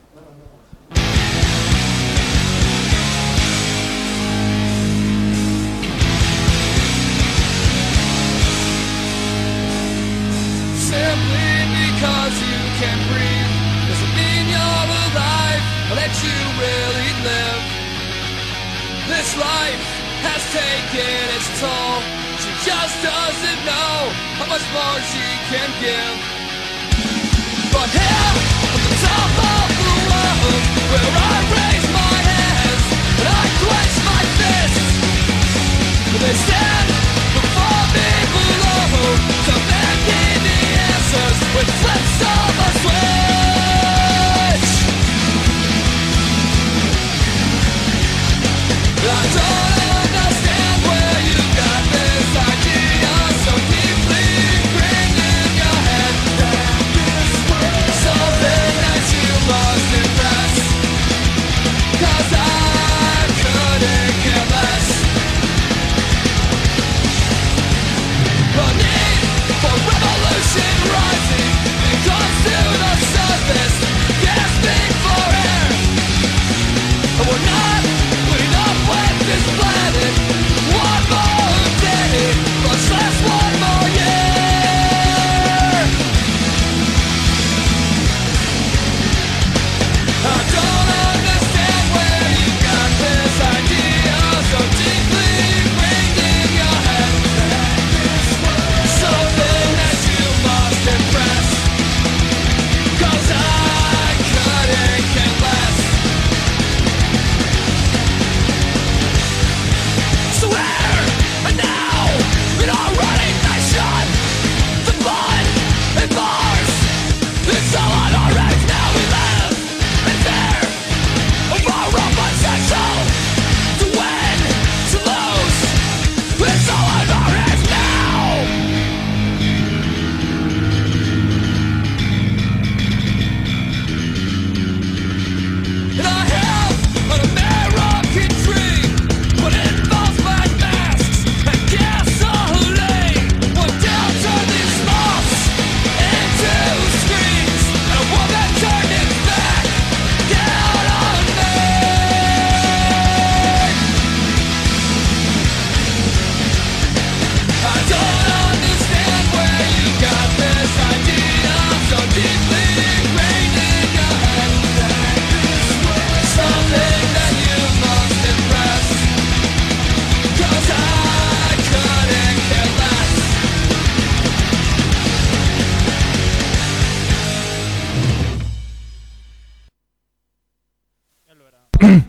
Simply because you can breathe doesn't mean you're alive or that you really live. This life has taken its toll. She just doesn't know how much more she can give. But here, at the top of the world, where I raise my hands and I clench my fists, they stand before me below, demanding the answers with flips of a switch. I don't understand where you got this idea so deeply ingrained in your head. Something that you must impress, 'cause I couldn't care less. The need for revolution rising, it comes to the surface, gasping for air. And we're not putting up with this.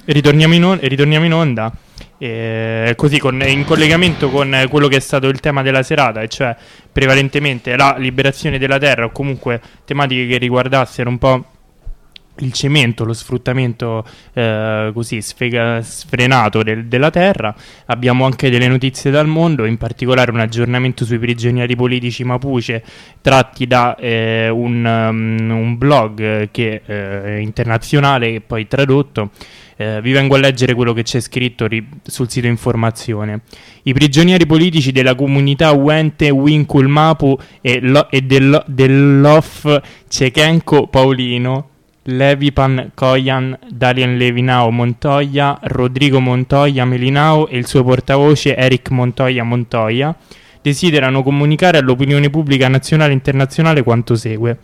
ritorniamo in onda. Così in collegamento con quello che è stato il tema della serata, e cioè prevalentemente la liberazione della terra, o comunque tematiche che riguardassero un po' il cemento, lo sfruttamento così sfrenato della terra. Abbiamo anche delle notizie dal mondo, in particolare un aggiornamento sui prigionieri politici Mapuche tratti da un blog che internazionale, che poi tradotto. Vi vengo a leggere quello che c'è scritto sul sito informazione. I prigionieri politici della comunità Uente Winkul Mapu e dell'Off Cekenko Paulino, Levipan Koyan, Dalian Levinao Montoya, Rodrigo Montoya Melinao e il suo portavoce Eric Montoya desiderano comunicare all'opinione pubblica nazionale e internazionale quanto segue.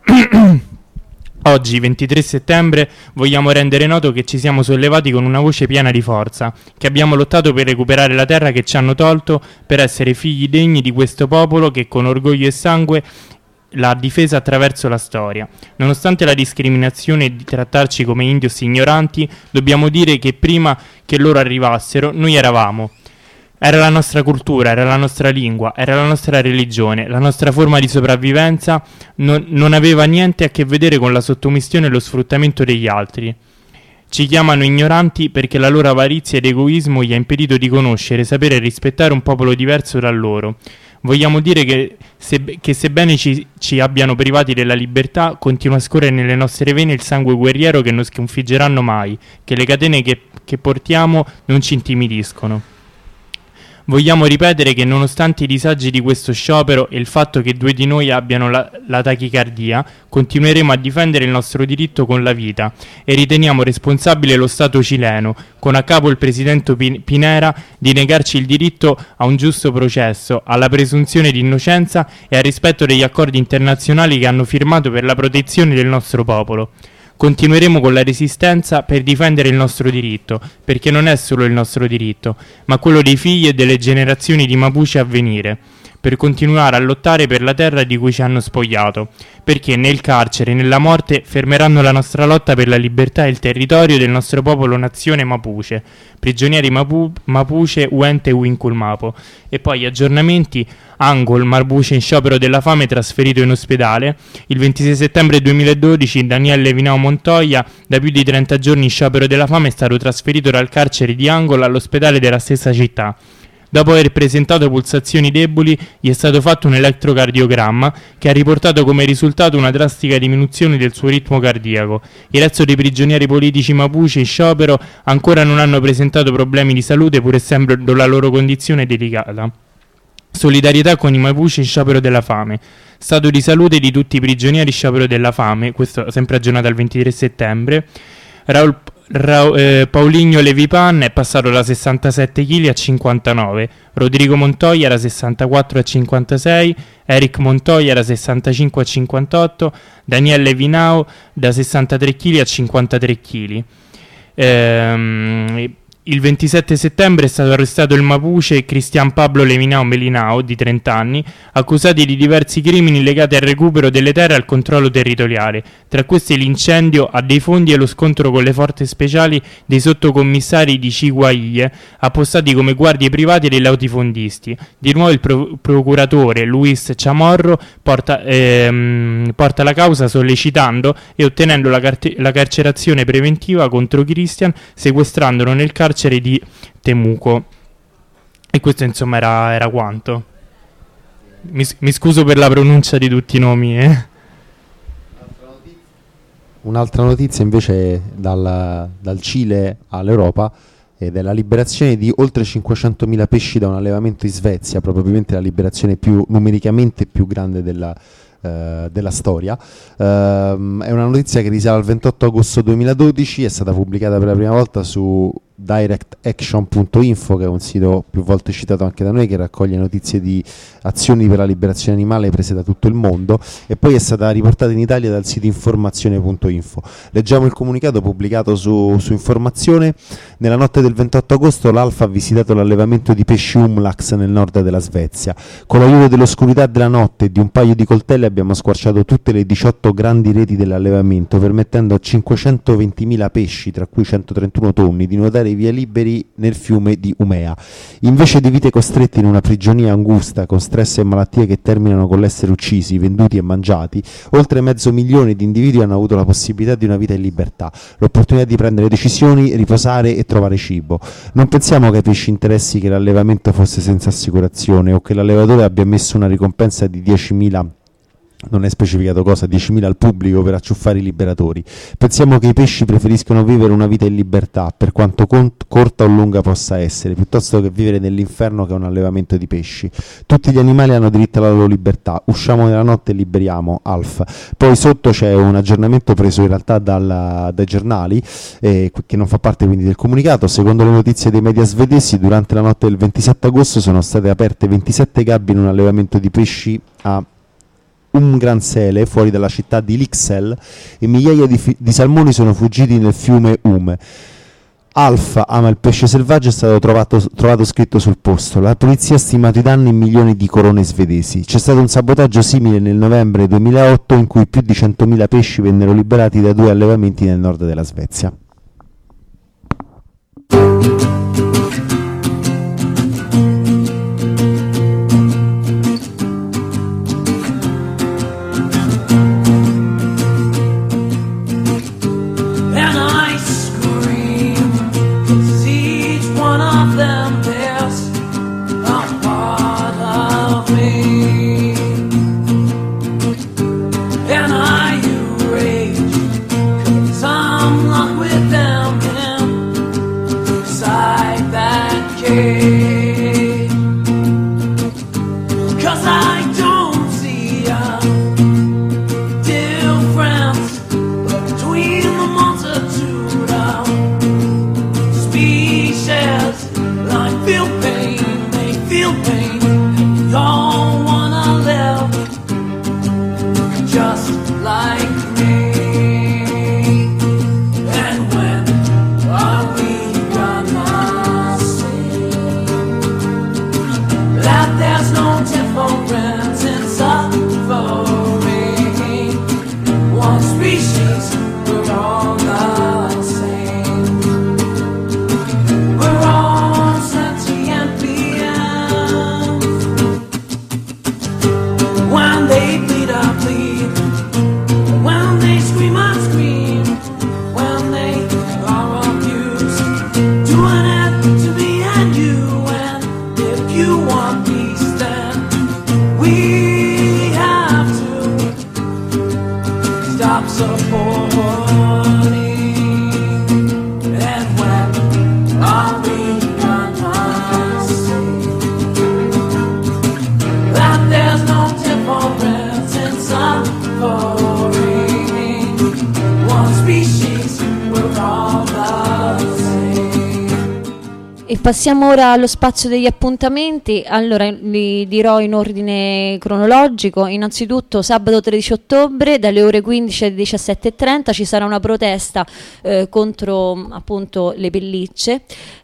Oggi, 23 settembre, vogliamo rendere noto che ci siamo sollevati con una voce piena di forza, che abbiamo lottato per recuperare la terra che ci hanno tolto, per essere figli degni di questo popolo che con orgoglio e sangue l'ha difesa attraverso la storia. Nonostante la discriminazione e di trattarci come indios ignoranti, dobbiamo dire che prima che loro arrivassero, noi eravamo. Era la nostra cultura, era la nostra lingua, era la nostra religione, la nostra forma di sopravvivenza non aveva niente a che vedere con la sottomissione e lo sfruttamento degli altri. Ci chiamano ignoranti perché la loro avarizia ed egoismo gli ha impedito di conoscere, sapere e rispettare un popolo diverso da loro. Vogliamo dire che sebbene ci abbiano privati della libertà, continua a scorrere nelle nostre vene il sangue guerriero che non sconfiggeranno mai, che le catene che portiamo non ci intimidiscono. Vogliamo ripetere che nonostante i disagi di questo sciopero e il fatto che 2 di noi abbiano la tachicardia, continueremo a difendere il nostro diritto con la vita e riteniamo responsabile lo Stato cileno, con a capo il presidente Pinera, di negarci il diritto a un giusto processo, alla presunzione di innocenza e al rispetto degli accordi internazionali che hanno firmato per la protezione del nostro popolo. Continueremo con la resistenza per difendere il nostro diritto, perché non è solo il nostro diritto, ma quello dei figli e delle generazioni di Mapuche a venire, per continuare a lottare per la terra di cui ci hanno spogliato, perché né il carcere né la morte fermeranno la nostra lotta per la libertà e il territorio del nostro popolo nazione Mapuche, prigionieri Mapuche Uente Winkul Mapu. E poi aggiornamenti: Angol Mapuche in sciopero della fame trasferito in ospedale. Il 26 settembre 2012 Daniel Levinao Montoya, da più di 30 giorni in sciopero della fame, è stato trasferito dal carcere di Angol all'ospedale della stessa città. Dopo aver presentato pulsazioni deboli, gli è stato fatto un elettrocardiogramma che ha riportato come risultato una drastica diminuzione del suo ritmo cardiaco. Il resto dei prigionieri politici Mapuche in sciopero ancora non hanno presentato problemi di salute, pur essendo la loro condizione delicata. Solidarietà con i Mapuche in sciopero della fame. Stato di salute di tutti i prigionieri in sciopero della fame, questo sempre aggiornato al 23 settembre. Paulinho Levipan è passato da 67 kg a 59, Rodrigo Montoya da 64 a 56, Eric Montoya da 65 a 58, Daniel Levinao da 63 kg a 53 kg. Il 27 settembre è stato arrestato il Mapuche Cristian Pablo Levinao Melinao, di 30 anni, accusati di diversi crimini legati al recupero delle terre e al controllo territoriale, tra questi l'incendio a dei fondi e lo scontro con le forze speciali dei sottocommissari di Ciguaie, appostati come guardie private dei latifondisti. Di nuovo il procuratore Luis Chamorro porta la causa sollecitando e ottenendo la carcerazione preventiva contro Cristian, sequestrandolo nel carcere di Temuco. E questo insomma era quanto. Mi scuso per la pronuncia di tutti i nomi. Un'altra notizia invece dal Cile all'Europa è della liberazione di oltre 500.000 pesci da un allevamento in Svezia, probabilmente la liberazione numericamente più grande della storia. È una notizia che risale al 28 agosto 2012, è stata pubblicata per la prima volta su directaction.info, che è un sito più volte citato anche da noi, che raccoglie notizie di azioni per la liberazione animale prese da tutto il mondo, e poi è stata riportata in Italia dal sito informazione.info. Leggiamo il comunicato pubblicato su Informazione. Nella notte del 28 agosto l'Alfa ha visitato l'allevamento di pesci Umlax nel nord della Svezia. Con l'aiuto dell'oscurità della notte e di un paio di coltelli abbiamo squarciato tutte le 18 grandi reti dell'allevamento, permettendo a 520.000 pesci, tra cui 131 tonni, di nuotare via liberi nel fiume di Umea. Invece di vite costrette in una prigionia angusta, con stress e malattie che terminano con l'essere uccisi, venduti e mangiati, oltre 500.000 di individui hanno avuto la possibilità di una vita in libertà, l'opportunità di prendere decisioni, riposare e trovare cibo. Non pensiamo che ai pesci interessi che l'allevamento fosse senza assicurazione o che l'allevatore abbia messo una ricompensa di 10.000, non è specificato cosa, 10.000 al pubblico per acciuffare i liberatori. Pensiamo che i pesci preferiscono vivere una vita in libertà, per quanto corta o lunga possa essere, piuttosto che vivere nell'inferno che è un allevamento di pesci. Tutti gli animali hanno diritto alla loro libertà. Usciamo nella notte e liberiamo, Alf. Poi sotto c'è un aggiornamento preso in realtà dai giornali, che non fa parte quindi del comunicato. Secondo le notizie dei media svedesi, durante la notte del 27 agosto sono state aperte 27 gabbie in un allevamento di pesci a Umgransele, fuori dalla città di Lycksele, e migliaia di salmoni sono fuggiti nel fiume Ume. Alf ama il pesce selvaggio è stato trovato scritto sul posto. La polizia ha stimato i danni in milioni di corone svedesi. C'è stato un sabotaggio simile nel novembre 2008 in cui più di 100.000 pesci vennero liberati da 2 allevamenti nel nord della Svezia. Passiamo ora allo spazio degli appuntamenti. Allora li dirò in ordine cronologico. Innanzitutto sabato 13 ottobre dalle ore 15 alle 17:30 ci sarà una protesta contro appunto le pellicce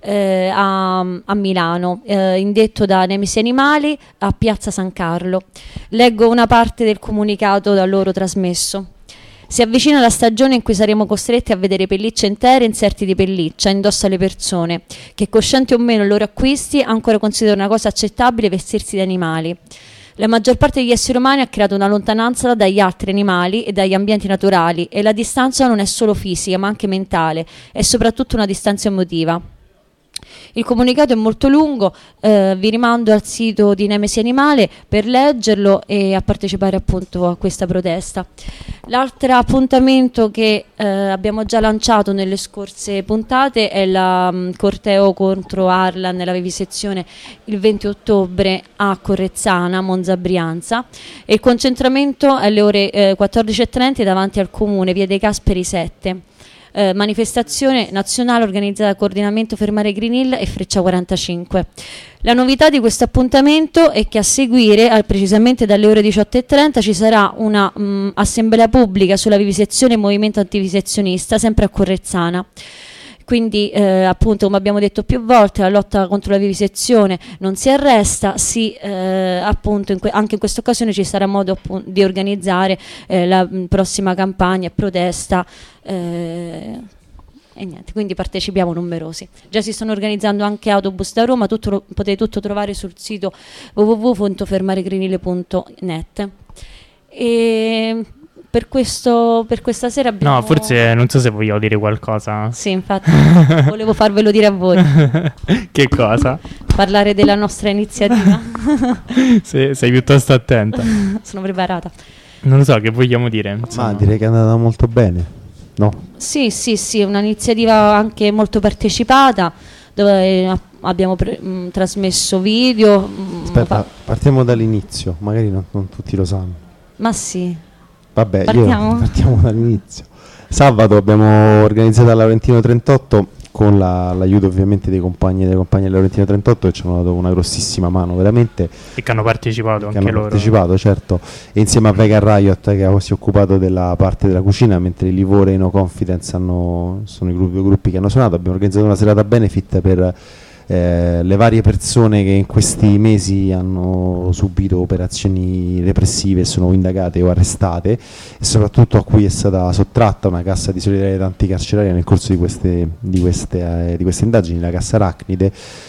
a Milano, indetto da Nemesi Animali a Piazza San Carlo. Leggo una parte del comunicato da loro trasmesso. Si avvicina la stagione in cui saremo costretti a vedere pellicce intere e inserti di pelliccia indosso alle persone, che coscienti o meno i loro acquisti ancora considerano una cosa accettabile vestirsi di animali. La maggior parte degli esseri umani ha creato una lontananza dagli altri animali e dagli ambienti naturali, e la distanza non è solo fisica ma anche mentale, è soprattutto una distanza emotiva. Il comunicato è molto lungo, vi rimando al sito di Nemesi Animale per leggerlo e a partecipare appunto a questa protesta. L'altro appuntamento che abbiamo già lanciato nelle scorse puntate è il corteo contro Arlan nella vivisezione il 20 ottobre a Correzzana, Monza Brianza, e il concentramento alle ore 14:30 davanti al comune, via dei Casperi 7. manifestazione nazionale organizzata da Coordinamento Fermare Green Hill e Freccia 45. La novità di questo appuntamento è che a seguire, precisamente dalle ore 18:30, ci sarà una assemblea pubblica sulla vivisezione e movimento antivisezionista, sempre a Correzzana. Quindi appunto, come abbiamo detto più volte, la lotta contro la vivisezione non si arresta, appunto anche in questa occasione ci sarà modo di organizzare la prossima campagna e protesta e niente, quindi partecipiamo numerosi. Già si stanno organizzando anche autobus da Roma, potete tutto trovare sul sito www.fermaregrinile.net. E per questa sera abbiamo... No, forse non so se voglio dire qualcosa. Sì, infatti volevo farvelo dire a voi. Che cosa? Parlare della nostra iniziativa. Sei piuttosto attenta. Sono preparata. Non lo so, che vogliamo dire? Ma direi che è andata molto bene, no? Sì, un'iniziativa anche molto partecipata, dove abbiamo trasmesso video. Aspetta, partiamo dall'inizio, magari non tutti lo sanno. Ma sì. Vabbè, partiamo dall'inizio. Sabato abbiamo organizzato a Laurentino 38 con l'aiuto ovviamente dei compagni e delle compagne del Laurentino 38, che ci hanno dato una grossissima mano veramente. E che hanno partecipato anche loro. Hanno partecipato, certo. E insieme a Vegan Riot, che si è occupato della parte della cucina, mentre i Livore e No Confidence sono i due gruppi che hanno suonato. Abbiamo organizzato una serata benefit per le varie persone che in questi mesi hanno subito operazioni repressive e sono indagate o arrestate, e soprattutto a cui è stata sottratta una cassa di solidarietà anticarceraria nel corso di queste indagini, la cassa Arachnide.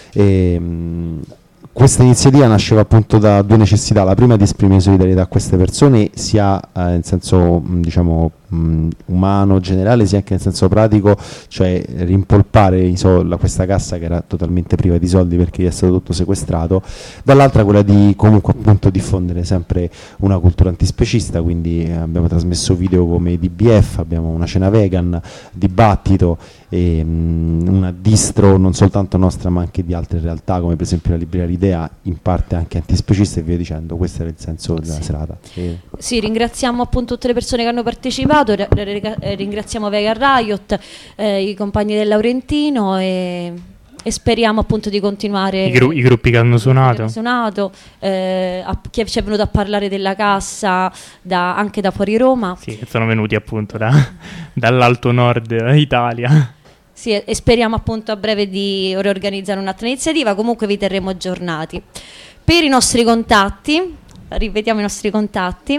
Questa iniziativa nasceva appunto da due necessità: la prima di esprimere solidarietà a queste persone, sia in senso diciamo umano generale, sia anche nel senso pratico, cioè rimpolpare questa cassa che era totalmente priva di soldi perché gli è stato tutto sequestrato; dall'altra quella di comunque appunto diffondere sempre una cultura antispecista, quindi abbiamo trasmesso video come i DBF, abbiamo una cena vegan, dibattito e una distro non soltanto nostra ma anche di altre realtà, come per esempio la Libreria Idea, in parte anche antispecista, e via dicendo. Questo era il senso della serata. Sì, ringraziamo appunto tutte le persone che hanno partecipato, ringraziamo Vegan Riot, i compagni del Laurentino, e speriamo appunto di continuare. I gruppi che hanno suonato, chi ci è venuto a parlare della cassa anche da fuori Roma. Sì, che sono venuti appunto dall'alto nord Italia. Sì, e speriamo appunto a breve di riorganizzare un'altra iniziativa. Comunque vi terremo aggiornati. Per i nostri contatti, ripetiamo i nostri contatti: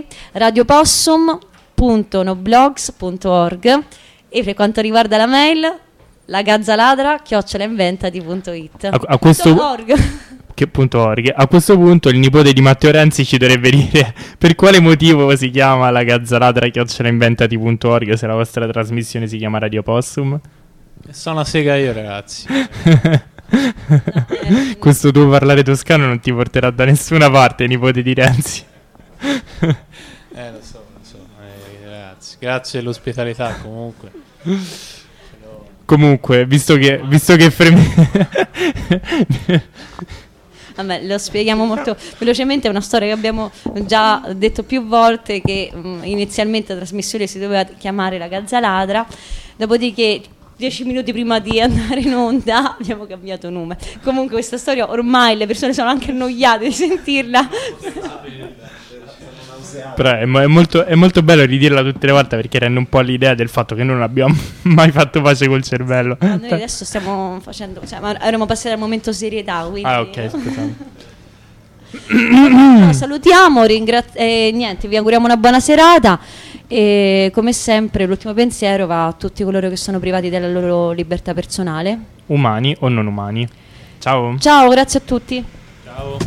radiopossum.noblogs.org, e per quanto riguarda la mail, lagazzaladra@inventati.it. A questo punto il nipote di Matteo Renzi ci dovrebbe dire per quale motivo si chiama la gazzaladra@inventati.org se la vostra trasmissione si chiama Radio Possum. Sono una sega io, ragazzi. Questo tuo parlare toscano non ti porterà da nessuna parte, nipote di Renzi. Lo so, ragazzi, grazie dell'ospitalità comunque. Comunque, visto che Vabbè, lo spieghiamo molto velocemente. È una storia che abbiamo già detto più volte, che inizialmente la trasmissione si doveva chiamare La Gazzaladra, dopodiché 10 minuti prima di andare in onda abbiamo cambiato nome. Comunque questa storia ormai le persone sono anche annoiate di sentirla. Però è molto bello ridirla tutte le volte, perché rende un po' l'idea del fatto che noi non abbiamo mai fatto pace col cervello. Ma noi adesso stiamo facendo, avremmo passato al momento serietà, quindi... ok, scusate. Salutiamo, niente, vi auguriamo una buona serata, e come sempre l'ultimo pensiero va a tutti coloro che sono privati della loro libertà personale, umani o non umani. Ciao. Ciao, grazie a tutti. Ciao.